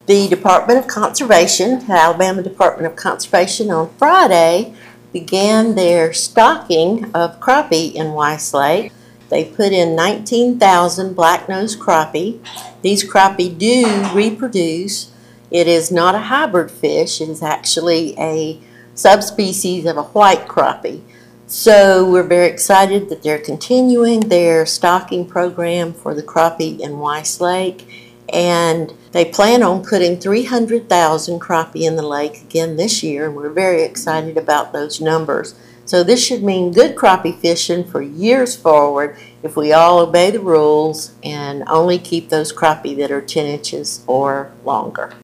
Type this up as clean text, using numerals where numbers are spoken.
The Department of Conservation, the Alabama Department of Conservation, on Friday began their stocking of crappie in Weiss Lake. They put in 19,000 black-nosed crappie. These crappie do reproduce. It is not a hybrid fish. It is actually a subspecies of a white crappie. So we're very excited that they're continuing their stocking program for the crappie in Weiss Lake. And they plan on putting 300,000 crappie in the lake again this year, and we're very excited about those numbers. So this should mean good crappie fishing for years forward if we all obey the rules and only keep those crappie that are 10 inches or longer.